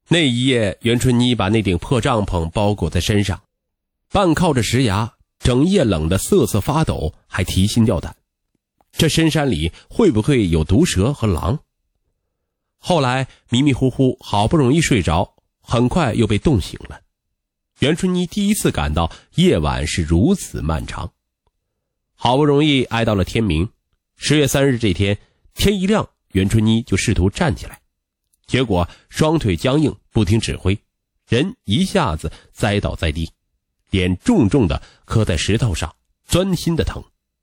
那一夜，袁春妮把那顶破帐篷包裹在身上，半靠着石崖，整夜冷得瑟瑟发抖，还提心吊胆。这深山里会不会有毒蛇和狼？后来迷迷糊糊，好不容易睡着，很快又被冻醒了。袁春妮第一次感到夜晚是如此漫长。好不容易挨到了天明，10月3日这天，天一亮，袁春妮就试图站起来，结果双腿僵硬，不听指挥，人一下子栽倒在地，脸重重地磕在石头上，钻心的疼。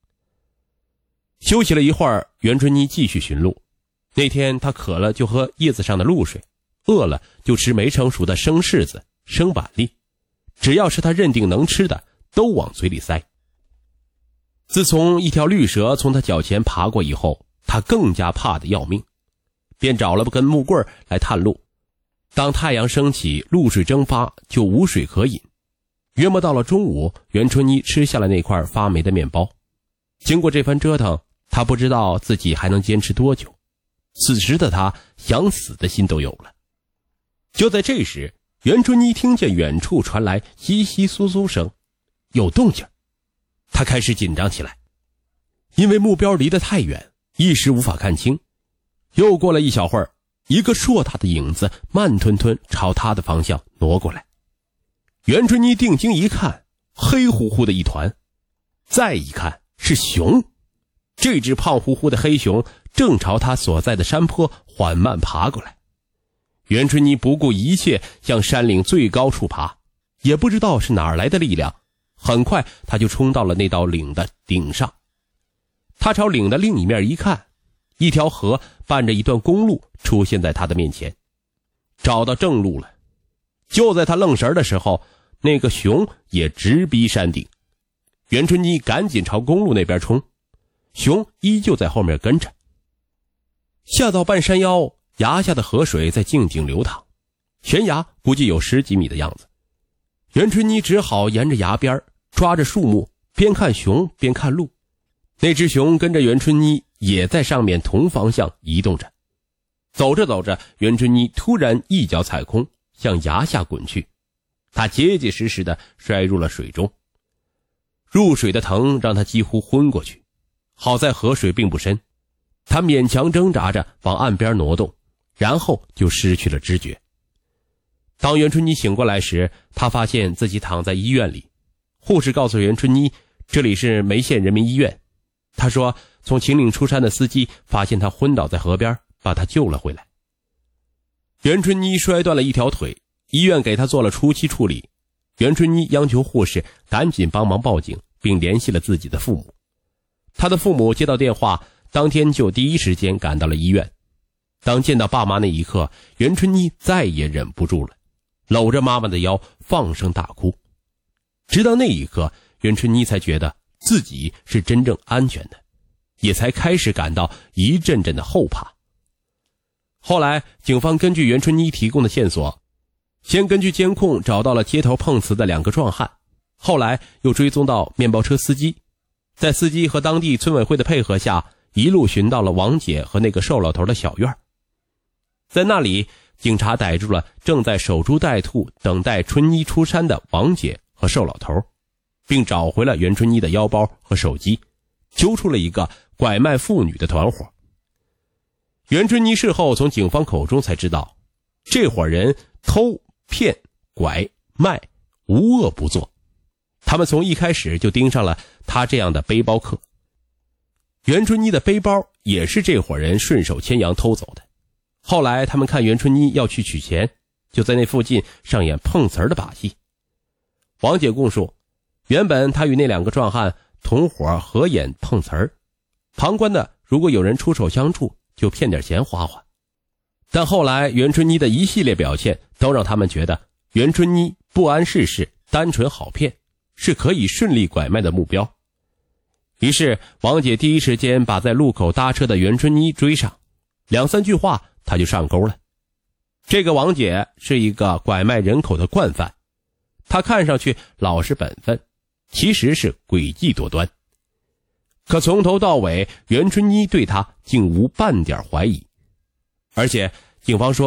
休息了一会儿，袁春妮继续寻路。那天她渴了就喝叶子上的露水，饿了就吃没成熟的生柿子、生板栗，只要是她认定能吃的都往嘴里塞。自从一条绿蛇从她脚前爬过以后，她更加怕得要命，便找了根木棍来探路。当太阳升起，露水蒸发，就无水可饮。约莫到了中午，袁春妮吃下了那块发霉的面包。经过这番折腾，她不知道自己还能坚持多久。此时的她想死的心都有了。就在这时，袁春妮听见远处传来窸窸窣窣声，有动静。她开始紧张起来，因为目标离得太远，一时无法看清。又过了一小会儿，一个硕大的影子慢吞吞朝她的方向挪过来。袁春妮定睛一看，黑乎乎的一团，再一看是熊。这只胖乎乎的黑熊正朝他所在的山坡缓慢爬过来。袁春妮不顾一切向山岭最高处爬，也不知道是哪儿来的力量，很快他就冲到了那道岭的顶上。他朝岭的另一面一看，一条河伴着一段公路出现在他的面前，找到正路了。就在他愣神的时候，那个熊也直逼山顶。袁春妮赶紧朝公路那边冲，熊依旧在后面跟着。下到半山腰，崖下的河水在静静流淌，悬崖估计有10几米的样子。袁春妮只好沿着崖边抓着树木，边看熊边看路。那只熊跟着袁春妮也在上面同方向移动着。走着走着，袁春妮突然一脚踩空，向崖下滚去，她结结实实地摔入了水中。入水的疼让她几乎昏过去，好在河水并不深，她勉强挣扎着往岸边挪动，然后就失去了知觉。当袁春妮醒过来时，她发现自己躺在医院里。护士告诉袁春妮，这里是眉县人民医院。她说从秦岭出山的司机发现她昏倒在河边，把她救了回来。袁春妮摔断了一条腿，医院给她做了初期处理。袁春妮央求护士赶紧帮忙报警，并联系了自己的父母。她的父母接到电话，当天就第一时间赶到了医院。当见到爸妈那一刻，袁春妮再也忍不住了，搂着妈妈的腰放声大哭。直到那一刻，袁春妮才觉得自己是真正安全的，也才开始感到一阵阵的后怕。后来警方根据袁春妮提供的线索，先根据监控找到了街头碰瓷的2个壮汉，后来又追踪到面包车司机，在司机和当地村委会的配合下，一路寻到了王姐和那个瘦老头的小院。在那里，警察逮住了正在守株待兔等待春妮出山的王姐和瘦老头，并找回了袁春妮的腰包和手机，揪出了一个拐卖妇女的团伙。袁春妮事后从警方口中才知道，这伙人偷、骗、拐、卖，无恶不作。他们从一开始就盯上了他这样的背包客。袁春妮的背包也是这伙人顺手牵羊偷走的。后来他们看袁春妮要去取钱，就在那附近上演碰瓷儿的把戏。王姐供述，原本他与那2个壮汉同伙合演碰瓷儿，旁观的如果有人出手相助，就骗点钱花花。但后来袁春妮的一系列表现都让他们觉得袁春妮不谙世事，单纯好骗，是可以顺利拐卖的目标。于是王姐第一时间把在路口搭车的袁春妮追上，2、3句话她就上钩了。这个王姐是一个拐卖人口的惯犯，她看上去老实本分，其实是诡计多端。可从头到尾，袁春妮对她竟无半点怀疑。而且警方说，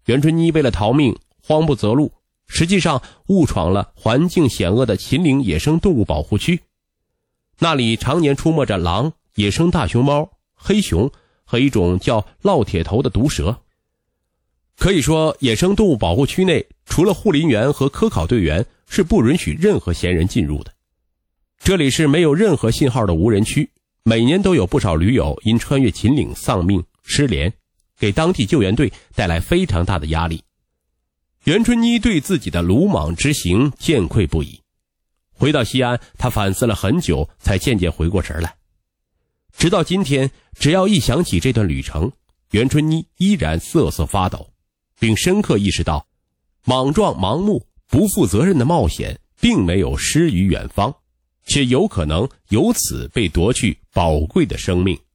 袁春妮为了逃命，慌不择路，实际上误闯了环境险恶的秦岭野生动物保护区。那里常年出没着狼、野生大熊猫、黑熊和一种叫烙铁头的毒蛇。可以说，野生动物保护区内除了护林员和科考队员，是不允许任何闲人进入的。这里是没有任何信号的无人区，每年都有不少驴友因穿越秦岭丧命失联，给当地救援队带来非常大的压力。袁春妮对自己的鲁莽之行见愧不已。回到西安，他反思了很久，才渐渐回过神来。直到今天，只要一想起这段旅程，袁春妮依然瑟瑟发抖，并深刻意识到，莽撞、盲目、不负责任的冒险并没有诗与远方，且有可能由此被夺去宝贵的生命。